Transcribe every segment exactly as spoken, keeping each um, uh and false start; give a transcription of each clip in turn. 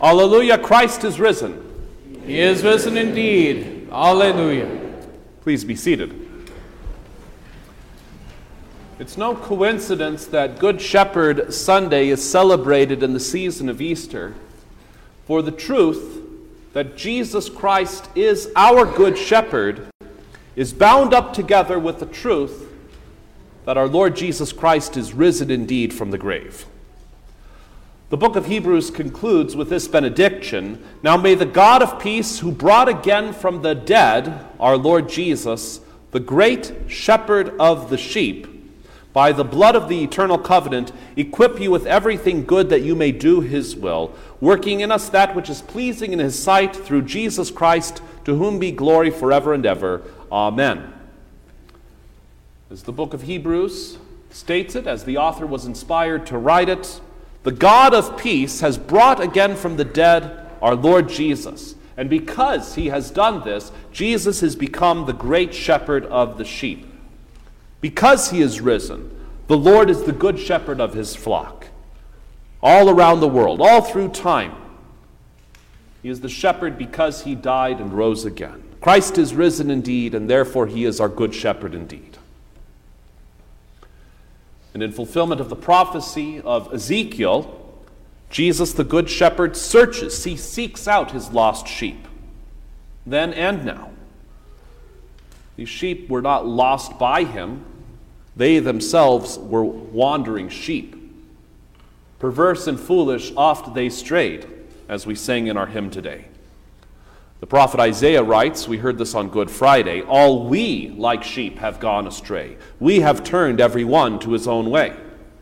Alleluia, Christ is risen. He is risen indeed. Alleluia. Please be seated. It's no coincidence that Good Shepherd Sunday is celebrated in the season of Easter, for the truth that Jesus Christ is our Good Shepherd is bound up together with the truth that our Lord Jesus Christ is risen indeed from the grave. The book of Hebrews concludes with this benediction: Now may the God of peace, who brought again from the dead our Lord Jesus, the great shepherd of the sheep, by the blood of the eternal covenant, equip you with everything good that you may do his will, working in us that which is pleasing in his sight, through Jesus Christ, to whom be glory forever and ever. Amen. As the book of Hebrews states it, as the author was inspired to write it, the God of peace has brought again from the dead our Lord Jesus. And because he has done this, Jesus has become the great shepherd of the sheep. Because he is risen, the Lord is the good shepherd of his flock. All around the world, all through time, he is the shepherd because he died and rose again. Christ is risen indeed, and therefore he is our good shepherd indeed. And in fulfillment of the prophecy of Ezekiel, Jesus, the good shepherd, searches, he seeks out his lost sheep, then and now. These sheep were not lost by him. They themselves were wandering sheep. Perverse and foolish, oft they strayed, as we sang in our hymn today. The prophet Isaiah writes, we heard this on Good Friday, all we, like sheep, have gone astray. We have turned every one to his own way.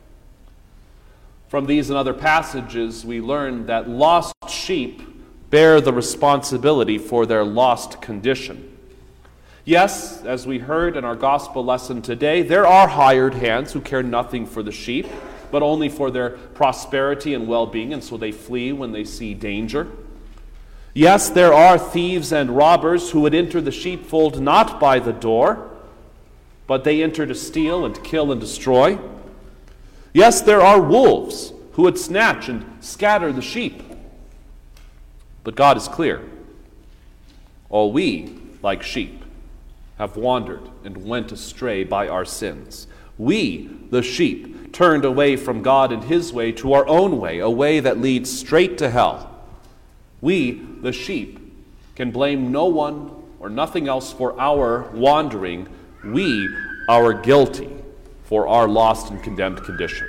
From these and other passages, we learn that lost sheep bear the responsibility for their lost condition. Yes, as we heard in our gospel lesson today, there are hired hands who care nothing for the sheep, but only for their prosperity and well-being, and so they flee when they see danger. Yes, there are thieves and robbers who would enter the sheepfold not by the door, but they enter to steal and kill and destroy. Yes, there are wolves who would snatch and scatter the sheep. But God is clear. All we, like sheep, have wandered and went astray by our sins. We, the sheep, turned away from God and his way to our own way, a way that leads straight to hell. We, the sheep, can blame no one or nothing else for our wandering. We are guilty for our lost and condemned condition.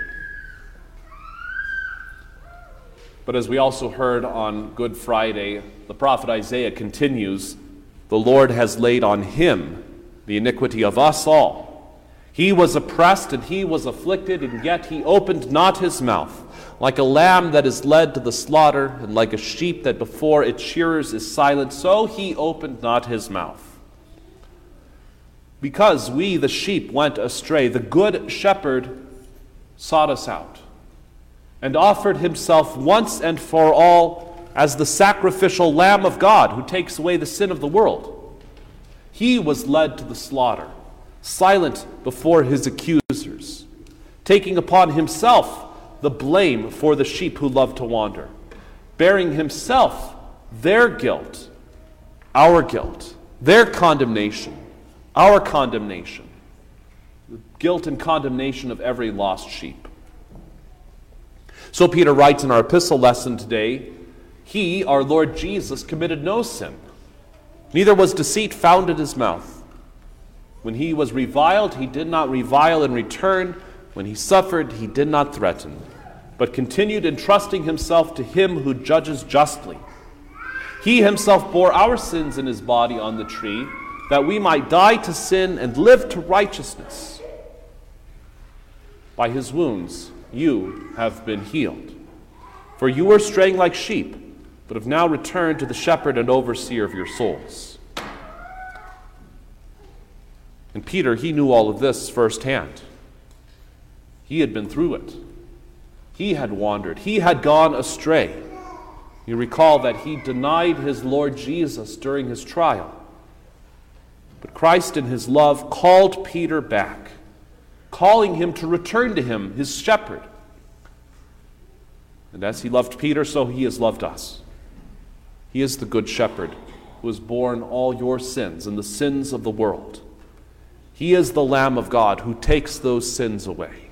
But as we also heard on Good Friday, the prophet Isaiah continues, the Lord has laid on him the iniquity of us all. He was oppressed and he was afflicted, and yet he opened not his mouth. Like a lamb that is led to the slaughter, and like a sheep that before its shearers is silent, so he opened not his mouth. Because we, the sheep, went astray, the good shepherd sought us out and offered himself once and for all as the sacrificial Lamb of God who takes away the sin of the world. He was led to the slaughter, silent before his accusers, taking upon himself the blame for the sheep who love to wander, bearing himself their guilt, our guilt, their condemnation, our condemnation, the guilt and condemnation of every lost sheep. So Peter writes in our epistle lesson today, he, our Lord Jesus, committed no sin, neither was deceit found in his mouth. When he was reviled, he did not revile in return. When he suffered, he did not threaten, but continued entrusting himself to him who judges justly. He himself bore our sins in his body on the tree, that we might die to sin and live to righteousness. By his wounds you have been healed. For you were straying like sheep, but have now returned to the shepherd and overseer of your souls. And Peter, he knew all of this firsthand. He had been through it. He had wandered. He had gone astray. You recall that he denied his Lord Jesus during his trial. But Christ in his love called Peter back, calling him to return to him, his shepherd. And as he loved Peter, so he has loved us. He is the good shepherd who has borne all your sins and the sins of the world. He is the Lamb of God who takes those sins away.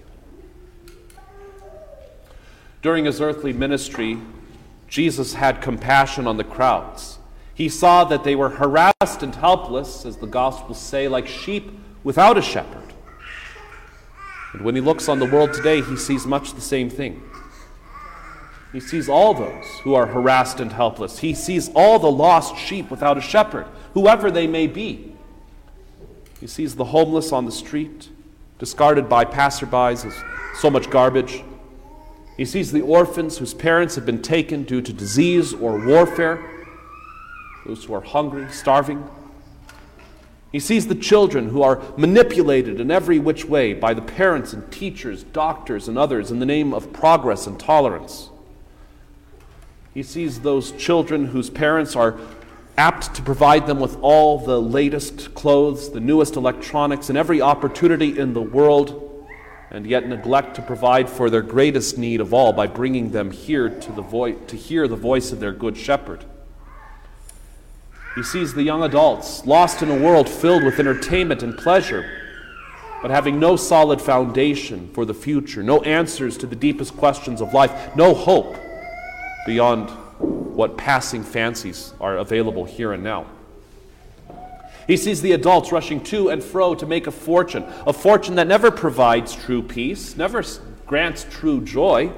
During his earthly ministry, Jesus had compassion on the crowds. He saw that they were harassed and helpless, as the Gospels say, like sheep without a shepherd. And when he looks on the world today, he sees much the same thing. He sees all those who are harassed and helpless. He sees all the lost sheep without a shepherd, whoever they may be. He sees the homeless on the street, discarded by passerbys as so much garbage. He sees the orphans whose parents have been taken due to disease or warfare, those who are hungry, starving. He sees the children who are manipulated in every which way by the parents and teachers, doctors, and others in the name of progress and tolerance. He sees those children whose parents are apt to provide them with all the latest clothes, the newest electronics, and every opportunity in the world, and yet neglect to provide for their greatest need of all by bringing them here to the vo- to hear the voice of their good shepherd. He sees the young adults lost in a world filled with entertainment and pleasure, but having no solid foundation for the future, no answers to the deepest questions of life, no hope beyond what passing fancies are available here and now. He sees the adults rushing to and fro to make a fortune, a fortune that never provides true peace, never grants true joy.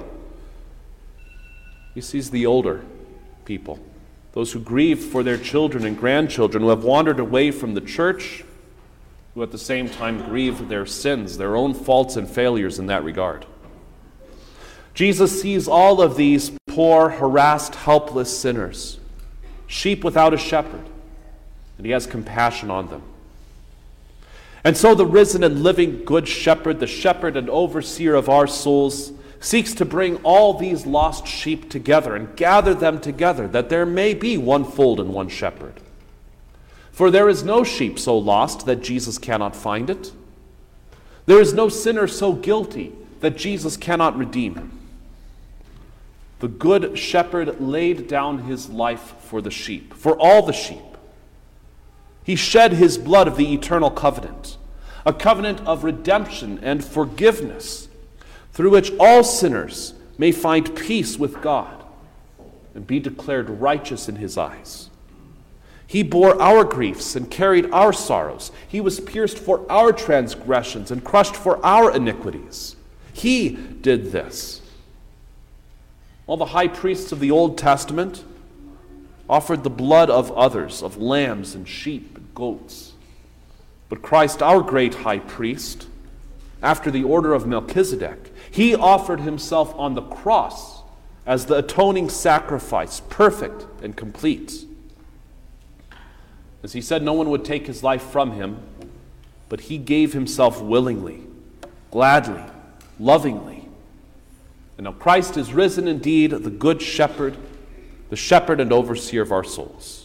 He sees the older people, those who grieve for their children and grandchildren, who have wandered away from the church, who at the same time grieve their sins, their own faults and failures in that regard. Jesus sees all of these poor, harassed, helpless sinners, sheep without a shepherd, and he has compassion on them. And so the risen and living good shepherd, the shepherd and overseer of our souls, seeks to bring all these lost sheep together and gather them together, that there may be one fold and one shepherd. For there is no sheep so lost that Jesus cannot find it. There is no sinner so guilty that Jesus cannot redeem him. The good shepherd laid down his life for the sheep, for all the sheep. He shed his blood of the eternal covenant, a covenant of redemption and forgiveness, through which all sinners may find peace with God and be declared righteous in his eyes. He bore our griefs and carried our sorrows. He was pierced for our transgressions and crushed for our iniquities. He did this. All the high priests of the Old Testament offered the blood of others, of lambs and sheep and goats. But Christ, our great high priest, after the order of Melchizedek, he offered himself on the cross as the atoning sacrifice, perfect and complete. As he said, no one would take his life from him, but he gave himself willingly, gladly, lovingly. And now Christ is risen indeed, the good shepherd, the shepherd and overseer of our souls.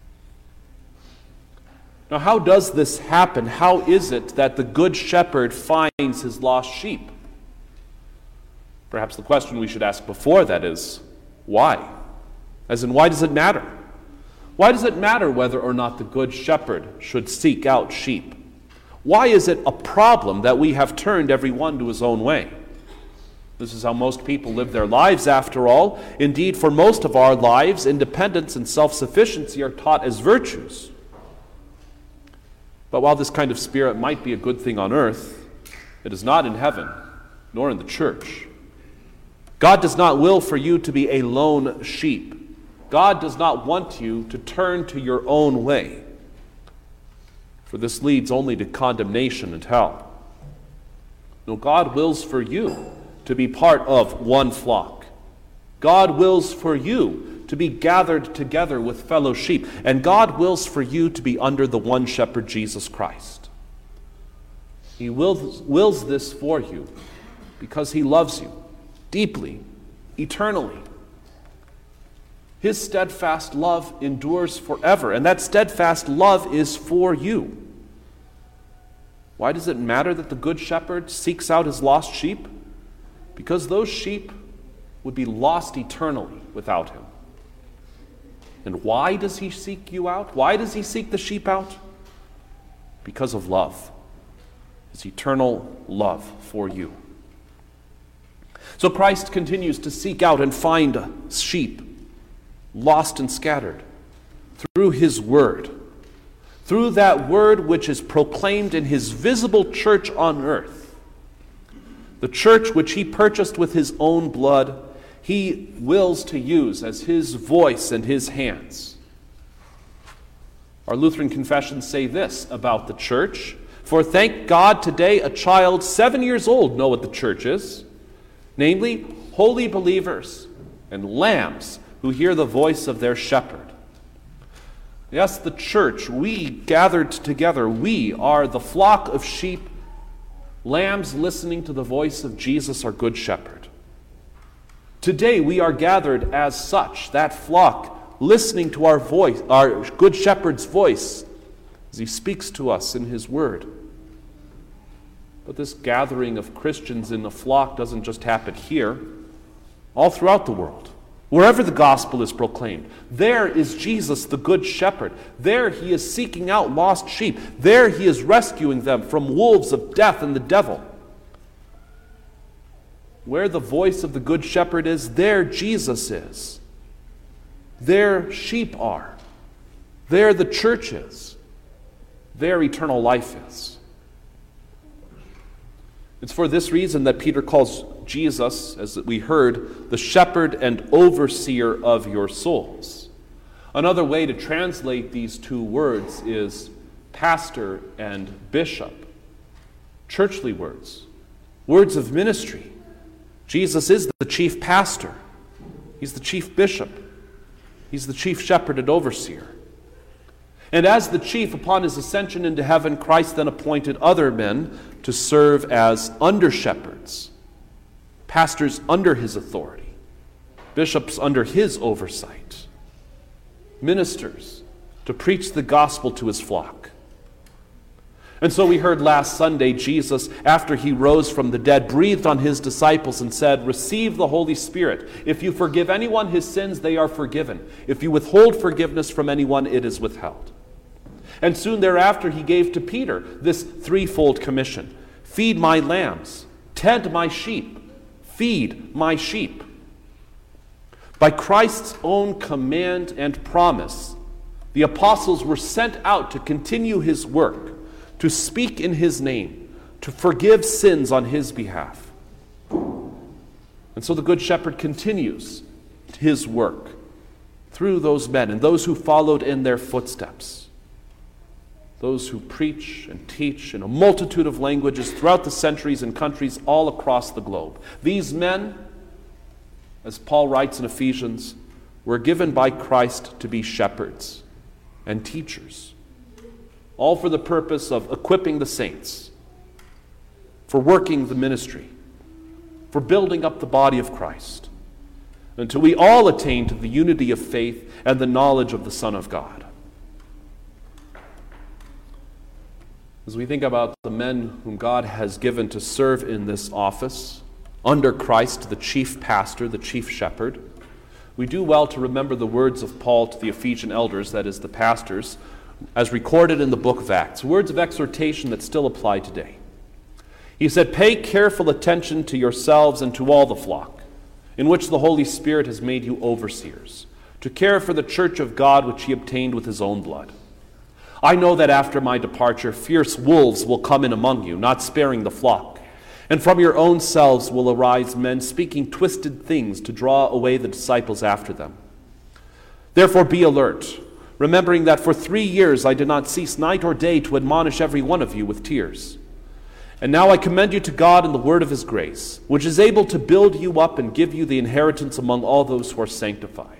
Now, how does this happen? How is it that the good shepherd finds his lost sheep? Perhaps the question we should ask before that is, why? As in, why does it matter? Why does it matter whether or not the good shepherd should seek out sheep? Why is it a problem that we have turned every one to his own way? This is how most people live their lives, after all. Indeed, for most of our lives, independence and self-sufficiency are taught as virtues. But while this kind of spirit might be a good thing on earth, it is not in heaven, nor in the church. God does not will for you to be a lone sheep. God does not want you to turn to your own way, for this leads only to condemnation and hell. No, God wills for you to be part of one flock. God wills for you to be gathered together with fellow sheep, and God wills for you to be under the one shepherd, Jesus Christ. He wills, wills this for you because he loves you deeply, eternally. His steadfast love endures forever, and that steadfast love is for you. Why does it matter that the good shepherd seeks out his lost sheep? Because those sheep would be lost eternally without him. And why does he seek you out? Why does he seek the sheep out? Because of love. His eternal love for you. So Christ continues to seek out and find sheep, lost and scattered, through his word. Through that word which is proclaimed in his visible church on earth. The church which he purchased with his own blood, he wills to use as his voice and his hands. Our Lutheran confessions say this about the church: for thank God today a child seven years old know what the church is, namely, holy believers and lambs who hear the voice of their shepherd. Yes, the church, we gathered together, we are the flock of sheep, lambs listening to the voice of Jesus, our good shepherd. Today we are gathered as such, that flock, listening to our voice, our good shepherd's voice, as he speaks to us in his word. But this gathering of Christians in the flock doesn't just happen here, all throughout the world. Wherever the gospel is proclaimed, there is Jesus, the good shepherd. There he is seeking out lost sheep. There he is rescuing them from wolves of death and the devil. Where the voice of the good shepherd is, there Jesus is. There sheep are. There the church is. There eternal life is. It's for this reason that Peter calls Jesus, as we heard, the shepherd and overseer of your souls. Another way to translate these two words is pastor and bishop. Churchly words, words of ministry. Jesus is the chief pastor. He's the chief bishop. He's the chief shepherd and overseer. And as the chief, upon his ascension into heaven, Christ then appointed other men to serve as under-shepherds, pastors under his authority, bishops under his oversight, ministers to preach the gospel to his flock. And so we heard last Sunday, Jesus, after he rose from the dead, breathed on his disciples and said, receive the Holy Spirit. If you forgive anyone his sins, they are forgiven. If you withhold forgiveness from anyone, it is withheld. And soon thereafter he gave to Peter this threefold commission. Feed my lambs, tend my sheep, feed my sheep. By Christ's own command and promise, the apostles were sent out to continue his work, to speak in his name, to forgive sins on his behalf. And so the Good Shepherd continues his work through those men and those who followed in their footsteps. Those who preach and teach in a multitude of languages throughout the centuries and countries all across the globe. These men, as Paul writes in Ephesians, were given by Christ to be shepherds and teachers, all for the purpose of equipping the saints, for working the ministry, for building up the body of Christ, until we all attain to the unity of faith and the knowledge of the Son of God. As we think about the men whom God has given to serve in this office, under Christ, the chief pastor, the chief shepherd, we do well to remember the words of Paul to the Ephesian elders, that is, the pastors, as recorded in the book of Acts, words of exhortation that still apply today. He said, pay careful attention to yourselves and to all the flock, in which the Holy Spirit has made you overseers, to care for the church of God which he obtained with his own blood. I know that after my departure, fierce wolves will come in among you, not sparing the flock. And from your own selves will arise men speaking twisted things to draw away the disciples after them. Therefore be alert, remembering that for three years I did not cease night or day to admonish every one of you with tears. And now I commend you to God and the word of his grace, which is able to build you up and give you the inheritance among all those who are sanctified.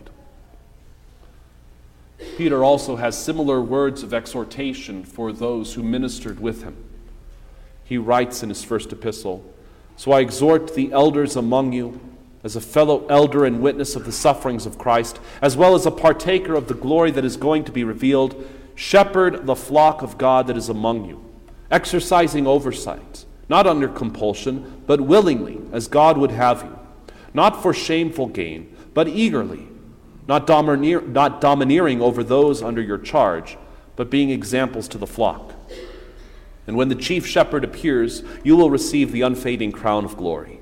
Peter also has similar words of exhortation for those who ministered with him. He writes in his first epistle, so I exhort the elders among you, as a fellow elder and witness of the sufferings of Christ, as well as a partaker of the glory that is going to be revealed, shepherd the flock of God that is among you, exercising oversight, not under compulsion, but willingly, as God would have you, not for shameful gain, but eagerly, not, domineer, not domineering over those under your charge, but being examples to the flock. And when the chief shepherd appears, you will receive the unfading crown of glory.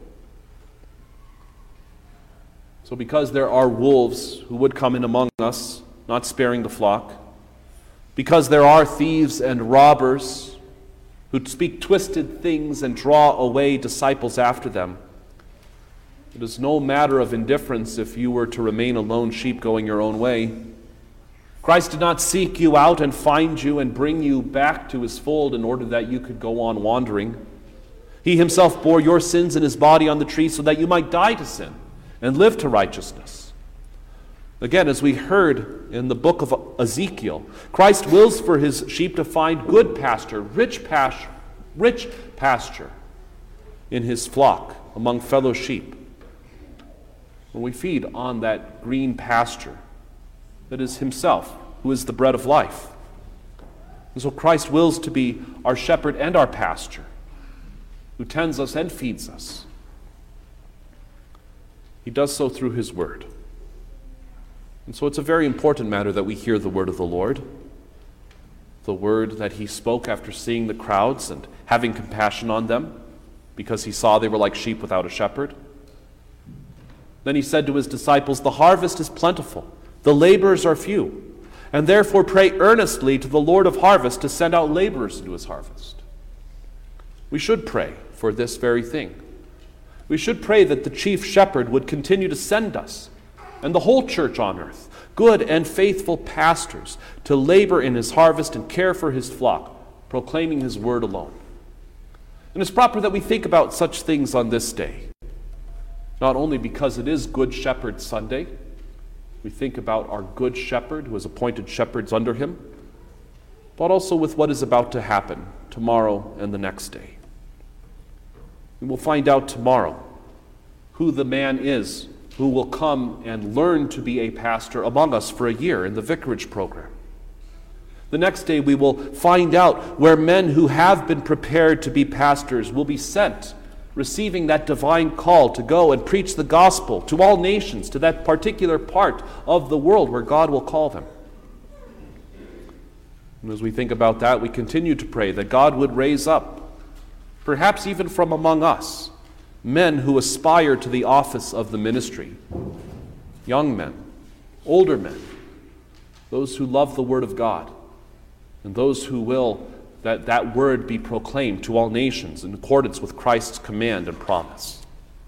So because there are wolves who would come in among us, not sparing the flock, because there are thieves and robbers who speak twisted things and draw away disciples after them, it is no matter of indifference if you were to remain a lone sheep going your own way. Christ did not seek you out and find you and bring you back to his fold in order that you could go on wandering. He himself bore your sins in his body on the tree so that you might die to sin and live to righteousness. Again, as we heard in the book of Ezekiel, Christ wills for his sheep to find good pasture, rich pasture, rich pasture in his flock among fellow sheep. When we feed on that green pasture, that is himself, who is the bread of life. And so Christ wills to be our shepherd and our pastor, who tends us and feeds us. He does so through his word. And so it's a very important matter that we hear the word of the Lord, the word that he spoke after seeing the crowds and having compassion on them, because he saw they were like sheep without a shepherd. Then he said to his disciples, "The harvest is plentiful, the laborers are few, and therefore pray earnestly to the Lord of harvest to send out laborers into his harvest." We should pray for this very thing. We should pray that the chief shepherd would continue to send us, and the whole church on earth, good and faithful pastors, to labor in his harvest and care for his flock, proclaiming his word alone. And it's proper that we think about such things on this day, not only because it is Good Shepherd Sunday. We think about our good shepherd who has appointed shepherds under him, but also with what is about to happen tomorrow and the next day. We will find out tomorrow who the man is who will come and learn to be a pastor among us for a year in the vicarage program. The next day we will find out where men who have been prepared to be pastors will be sent, receiving that divine call to go and preach the gospel to all nations, to that particular part of the world where God will call them. And as we think about that, we continue to pray that God would raise up, perhaps even from among us, men who aspire to the office of the ministry, young men, older men, those who love the word of God, and those who will that that word be proclaimed to all nations in accordance with Christ's command and promise.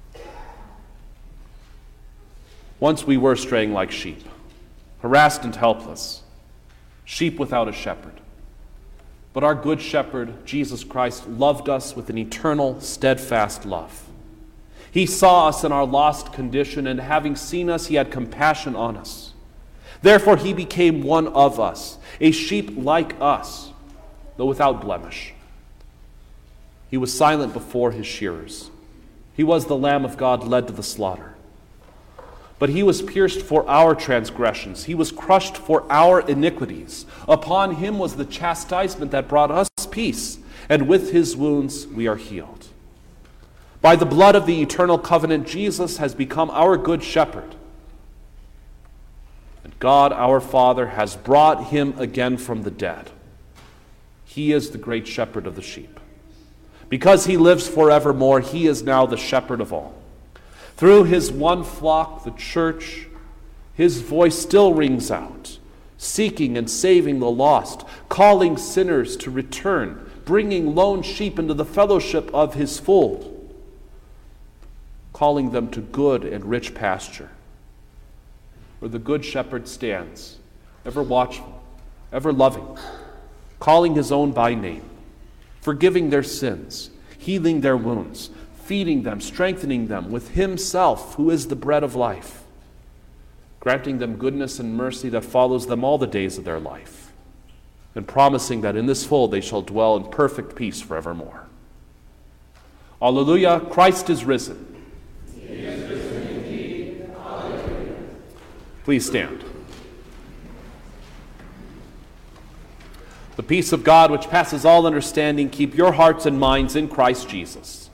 Once we were straying like sheep, harassed and helpless, sheep without a shepherd. But our good shepherd, Jesus Christ, loved us with an eternal, steadfast love. He saw us in our lost condition, and having seen us, he had compassion on us. Therefore he became one of us, a sheep like us, though without blemish. He was silent before his shearers. He was the Lamb of God led to the slaughter. But he was pierced for our transgressions. He was crushed for our iniquities. Upon him was the chastisement that brought us peace, and with his wounds we are healed. By the blood of the eternal covenant, Jesus has become our good shepherd. And God, our Father, has brought him again from the dead. He is the great shepherd of the sheep. Because he lives forevermore, he is now the shepherd of all. Through his one flock, the church, his voice still rings out, seeking and saving the lost, calling sinners to return, bringing lone sheep into the fellowship of his fold, calling them to good and rich pasture, where the good shepherd stands, ever watchful, ever loving, calling his own by name, forgiving their sins, healing their wounds, feeding them, strengthening them with himself, who is the bread of life, granting them goodness and mercy that follows them all the days of their life, and promising that in this fold they shall dwell in perfect peace forevermore. Alleluia, Christ is risen. He is risen indeed. Alleluia. Please stand. The peace of God, which passes all understanding, keep your hearts and minds in Christ Jesus.